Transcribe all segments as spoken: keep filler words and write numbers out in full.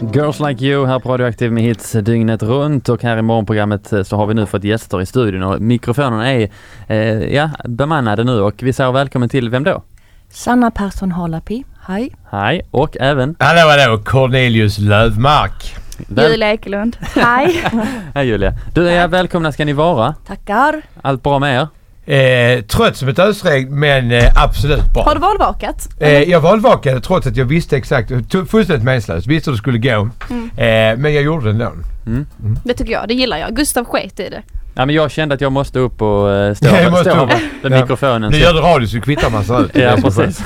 Girls Like You här på Radioaktiv med hits dygnet runt, och här i morgonprogrammet så har vi nu fått gäster i studion och mikrofonerna är eh, ja, bemannade nu, och vi säger välkommen till vem då? Sanna Persson Halapi, hej. Hej, och även hallå hallå, Cornelius Lövmark. Väl- Julia Ekelund, hej. Hej Julia, du är välkomna ska ni vara. Tackar. Allt bra med er? Eh, trött som ett ösregn, men eh, absolut bra. Har du valvakat? Eh, jag valvakade trots att jag visste exakt, t- fullständigt meningslöst, visste att det skulle gå. Mm. Eh, men jag gjorde det ändå. Mm. Mm. Det tycker jag, det gillar jag. Gustav sket i det. Ja, men jag kände att jag måste upp och uh, stå Jag måste stå upp. med Ja. mikrofonen. Nu så- gör du radio så kvittar man sig ut. Ja, precis.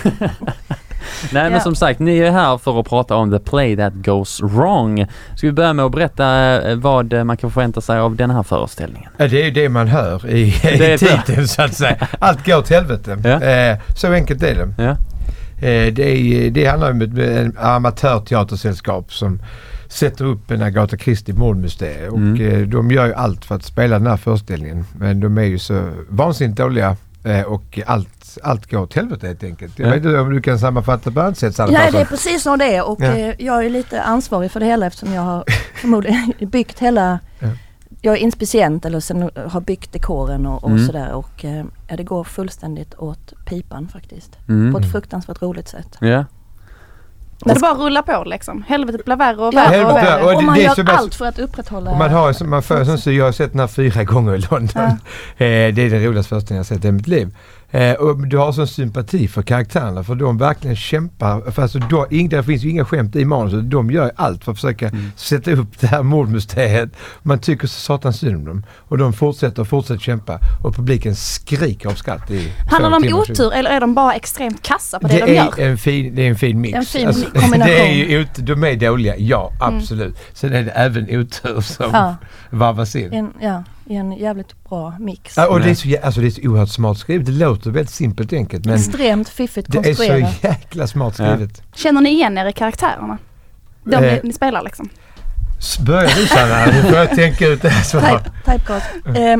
Nej, men Ja. som sagt, ni är här för att prata om The Play That Goes Wrong. Ska vi börja med att berätta eh, vad man kan förvänta sig av den här föreställningen? Ja, det är ju det man hör i, Det är i titeln så att säga. Allt går åt helvete. Ja. Eh, så enkelt är det. Ja. Eh, det, är, det handlar om ett, ett amatörteatersällskap som sätter upp en Agatha Christie mordmysterie, och Mm. eh, de gör ju allt för att spela den här föreställningen, men de är ju så vansinnigt dåliga eh, och allt, allt går åt helvete helt enkelt. Jag Ja. vet inte om du kan sammanfatta på annat sätt, Sanna Ja, Persson. det är precis så det är, och Ja. eh, jag är lite ansvarig för det hela eftersom jag har förmodligen byggt hela, Ja. jag är inspicient eller sen har byggt dekoren och, och Mm. sådär, och eh, ja, det går fullständigt åt pipan faktiskt. Mm. På ett fruktansvärt roligt sätt. Ja. Men det bara rullar på liksom. Helvetet blir värre och Ja, värre helvete, och värre. och Och, det- man det är gör så bäst- allt för att upprätthålla. Och man har som man får sån, så jag har sett den här fyra gånger i London. Ja. Eh, det är den roligaste föreställningen jag sett i mitt liv. Eh, och du har sån sympati för karaktärerna, för de verkligen kämpar. För alltså, då, ing, det finns ju inga skämt i manuset. De gör allt för att försöka Mm. sätta upp det här mordmysteriet. Man tycker så satans synd om dem. Och de fortsätter och fortsätter kämpa. Och publiken skriker av skratt. I Handlar det två om timmar, otur eller är de bara extremt kassa på det, det de är gör? en fin, det är en fin mix. Alltså, En fin kombination. Det är ju ut, de är dåliga, ja absolut. Sen är det även otur som Ja. varvas in. En, ja, i en jävligt bra mix. Ja, och det är, så, jä- alltså det är så oerhört smart skrivet. Det låter väldigt simpelt och enkelt, men Extremt fiffigt det är så konstruerat. jäkla smart skrivet. Känner ni igen er i karaktärerna? De Eh. ni, ni spelar liksom. S- Börja du Sanna, nu får jag tänka ut det här svaret. Type, typecast. Ehm,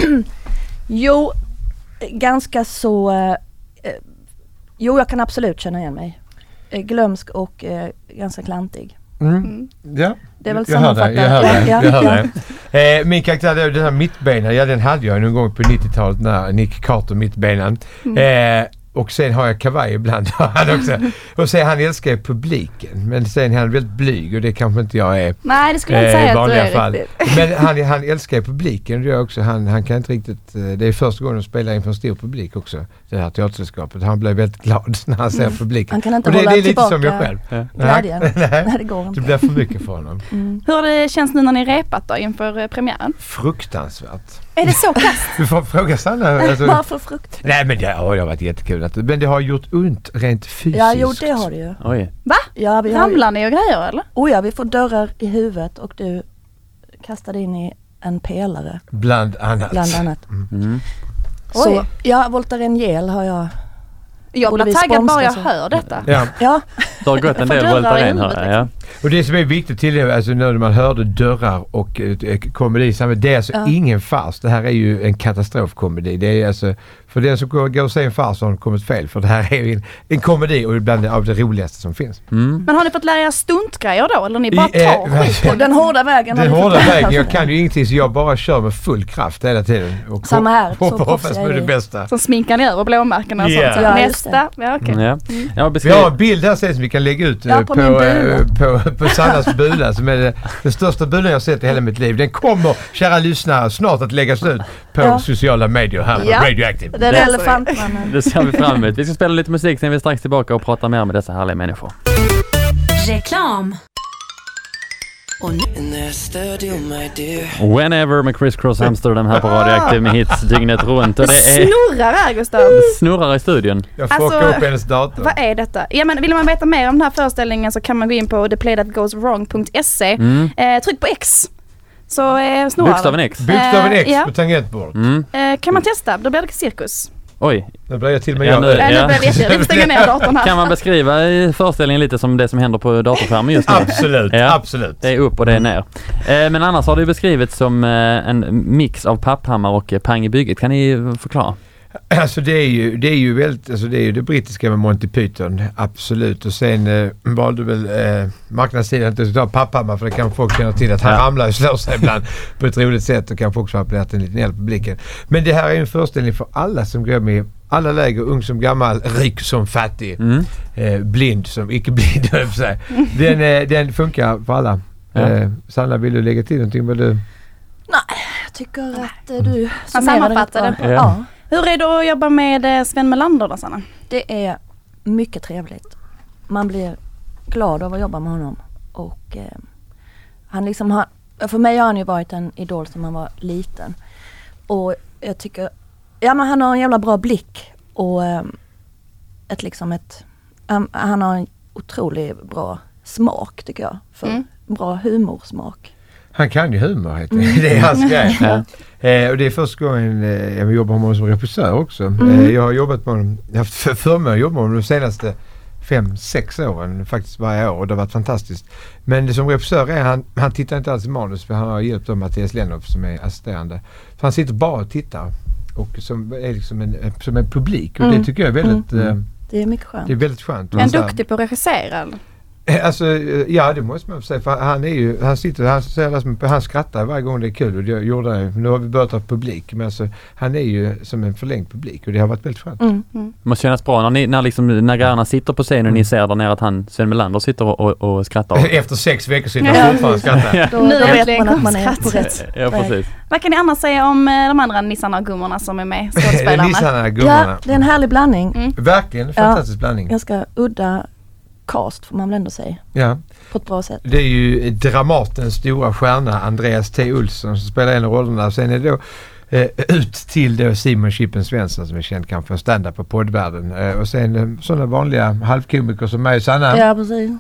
jo, ganska så... eh, eh, jo, jag kan absolut känna igen mig. Eh, glömsk och eh, ganska klantig. Mm. Mm. Ja. Det är väl jag hör dig, jag hör dig. Ja, jag hör ja, dig. Eh, min karaktär, det är den här mittbenen, ja den hade jag någon gång på nittiotalet när Nick Carter mittbenen. Eh, och sen har jag kavaj ibland. han också. Och sen han älskar ju publiken, men sen är han väldigt blyg och det kanske inte jag är. Nej, det skulle jag inte Eh, i säga att du vanliga är fall. riktigt. Men han, han älskar ju publiken. Det är också, han, han kan inte riktigt, eh, det är första gången de spelar inför en stor publik också, det här teatersällskapet. Han blir väldigt glad när han ser Mm. publiken. Han kan inte och det, hålla det är lite tillbaka som jag själv. Ja. glädjen. Nej, Nej, nej, det går det inte. blir för mycket för honom. Mm. Hur det känns nu när ni repat då inför eh, premiären? Fruktansvärt. Är det så kast? Du får fråga Sanna. Alltså, Bara för frukt. nej men det, ja, det har varit jättekul. Att, men det har gjort ont rent fysiskt. Ja, jo, det har det ju. Oj. Va? Ja, vi har, Ramlar ni och grejer eller? oh ja, vi får dörrar i huvudet och du kastade in i en pelare, Bland annat. bland annat. Mm. Så, Oj. ja, Voltaren har jag. Jag Borde blir vi taggad bara jag sponsra så? hör detta. Ja. Ja, Det har gått en Får del dörrar i Voltaren huvudet, här. Ja. Och det som är viktigt till det, alltså när man hörde dörrar och eh, komedi, det är alltså Ja. ingen fars. Det här är ju en katastrofkomedi. Det är alltså, för den som går, går och ser en fars har de kommit fel. För det här är ju en, en komedi och bland det, av det roligaste som finns. Mm. Men har ni fått lära er stuntgrejer då? Eller ni bara I, eh, tar skit på och det? den hårda vägen. har Den vi fått hårda lära vägen, oss. jag kan ju ingenting så jag bara kör med full kraft hela tiden. Och Samma här, så hoppas proffsig på är det vi. bästa. Som sminkar ni över blåmärkena och Yeah. sånt. Ja, Så just det. nästa, ja okej. Ja. Ja, Vi beskriv... har en bild här sen som vi kan lägga ut Ja, eh, på på, min eh, bula. på, på Sannas bula som är det, den största bulan jag har sett i hela mitt liv. Den kommer, kära lyssnare, snart att läggas ut på Ja. sociala medier här på Ja. Radioactive. Den Det- elefantmannen. Det ser vi fram emot. Vi ska spela lite musik, sen är vi strax tillbaka och prata mer med dessa härliga människor. Reklam. Och nu In the studio, my dear. Whenever med Chris Cross Amsterdam här på Radioactive med hits dygnet runt. Och det är Snurrar här Gustav. snurrar i studion. Jag får Alltså, åka upp hennes dator. Vad är detta? Ja, men vill man veta mer om den här föreställningen så kan man gå in på the play that goes wrong punkt se. Mm. Eh, tryck på X. Så eh, snurrar Bokstaven det. X. Bokstaven Eh, X ja. på tangentbordet. Mm. Eh, kan man testa? Då blir det cirkus. Oj. Nu börjar jag till och med Ja, jag. nu- Eh, nu Ja. blir det jätte- vi stänga ner datorn här. Kan man beskriva i föreställningen lite som det som händer på datorskärmen just nu? Absolut, Ja. absolut. Det är upp och det är ner. Eh, men annars har det beskrivits som eh, en mix av Papphammar och eh, Pang i bygget. Kan ni förklara? Alltså det är ju, det är ju väldigt, alltså det är ju det brittiska med Monty Python, absolut. Och sen eh, valde väl eh, marknadssidan att ta Papphammar, för det kan folk känna till att han ja. ramlar och slår sig ibland på ett roligt sätt och kanske också har appellerat en liten hel publiken. Men det här är en föreställning för alla som går med, alla läger, ung som gammal, rik som fattig, mm. eh, blind som icke blind, höll jag på sig. Den, eh, den funkar för alla. Ja. Eh, Sanna, vill du lägga till någonting? Vad du... Nej, jag tycker att eh, du sammanfattade. Ja. Ja. Hur är det att jobba med Sven Melander då, Sanna? Det är mycket trevligt. Man blir glad av att jobba med honom. Och eh, han liksom har, för mig har han ju varit en idol som han var liten. Och jag tycker, ja men han har en jävla bra blick. Och eh, ett liksom ett, um, han har en otroligt bra smak tycker jag. För mm. bra humorsmak. Han kan ju humor, heter det. Det är hans grej. Ja. Eh, och det är första gången eh, jag jobbar med honom som regissör också. Mm. Eh, jag har jobbat med honom, jag har haft för, förmån att jobba med honom de senaste fem, sex åren, faktiskt varje år, och det har varit fantastiskt. Men det som regissör är, han, han tittar inte alls i manus, för han har hjälpt av Mattias Lennoff som är assisterande. Så han sitter bara och tittar, och som är liksom en, som en publik, och mm. det tycker jag är väldigt... Mm. Eh, det är mycket skönt. Det är väldigt skönt. Är han duktig på att regissera? Alltså, ja, det måste man säga, för han är ju, han sitter, han, han skrattar varje gång det är kul, och det gjorde han. Nu har vi börjat ha publik, men alltså, han är ju som en förlängd publik, och det har varit väldigt skönt. Mm. Mm. Det måste kännas bra när, ni, när, liksom, när grannarna sitter på scenen och ni ser där nere att han, Sven Melander, sitter och, och, och skrattar. Efter sex veckor sitter han fortfarande och skrattar. Ja. Då, då vet man att man är på rätt. Ja, precis. Vad kan ni annars säga om de andra nissarna och gummorna som är med, skådespelarna? Nissarna och gummorna. Ja, det är en härlig blandning. Mm. Verkligen, en fantastisk ja, blandning. Ganska udda cast får man väl ändå säga. Ja. På ett bra sätt. Det är ju Dramatens stora stjärna Andreas T. Olsson som spelar en av rollerna. Sen är det då eh, ut till då Simon Chippen Svensson som är känd kanske för stand-up på poddvärlden. Eh, och sen eh, sådana vanliga halvkomiker som mig och Sanna. Ja, precis.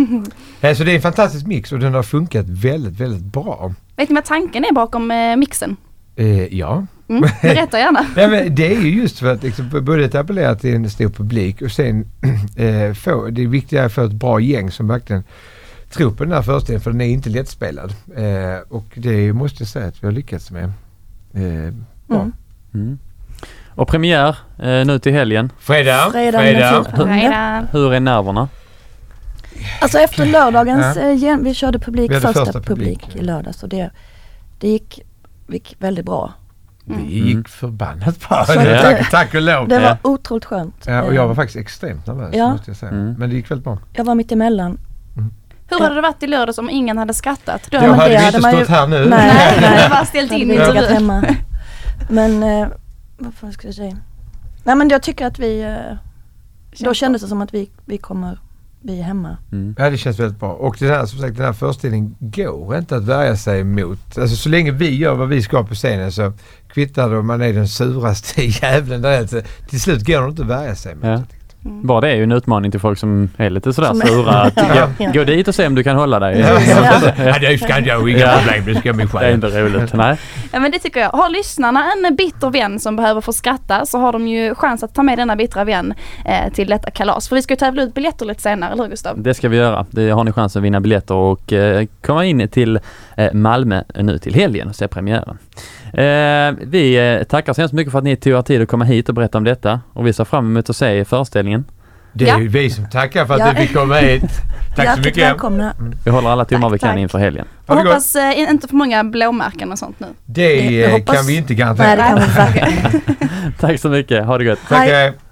eh, så det är en fantastisk mix, och den har funkat väldigt, väldigt bra. Vet ni vad tanken är bakom eh, mixen? Eh, ja. Mm, berätta gärna. Nej, men det är ju just för att liksom, både appellera till en stor publik, och sen eh, få, det är viktigt att få ett bra gäng som verkligen tror på den här föreställningen, för den är inte lättspelad. Eh, och det måste jag säga att vi har lyckats med. Eh, bra. Mm. Mm. Och premiär eh, nu till helgen. Fredag. Fredag. Fredag. Fredag. Hur är nerverna? Alltså efter lördagens, ja. eh, vi körde publik, vi första, första publik, publik i lördag, så det, det gick, gick väldigt bra. Det gick mm. förbannat bra. Så tack, tack och lov. Det var otroligt skönt. Ja, och jag var faktiskt extremt nervös, ja. måste jag säga. Mm. Men det gick väldigt bra. Jag var mitt emellan. Mm. Hur hade det varit i lördags om ingen hade skrattat? Då ja, hade vi inte stått ju... här nu. Nej, nej, nej. Det var ställt in i hemma. Men, eh, vad fan ska jag säga? Nej, men jag tycker att vi, eh, då kändes det som att vi, vi kommer, vi är hemma. Mm. Ja, det känns väldigt bra. Och den här, som sagt, den här föreställningen går inte att värja sig emot. Alltså så länge vi gör vad vi ska på scenen, så kvittar det om man är den suraste jävlen där. Alltså, till slut går det inte att värja sig emot. Ja. Mm. Bara det är ju en utmaning till folk som är lite sådär som sura. Att ja, gå, ja. gå dit och se om du kan hålla dig. Ja, ja. ja det ska jag inga problem, det ska bli själv. Det är inte roligt, nej. Ja, men det tycker jag. Har lyssnarna en bitter vän som behöver få skratta, så har de ju chans att ta med denna bittra vän eh, till detta kalas. För vi ska ju tävla ut biljetter lite senare, eller hur Gustav? Det ska vi göra. Det har ni chans att vinna biljetter och eh, komma in till eh, Malmö nu till helgen och se premiären. Eh, vi eh, tackar så hemskt mycket för att ni tog er tid att komma hit och berätta om detta, och vi ser fram emot att se föreställningen. Det är ju ja. vi som tackar för att ja. du fick komma hit. Tack ja, så mycket. Välkomna. Mm. Vi håller alla timmar vi kan inför helgen. Och hoppas eh, inte för många blåmärken och sånt nu. Det, det hoppas... kan vi inte garantera. Nej, det kan vi inte. Tack så mycket. Ha det gott. Tack.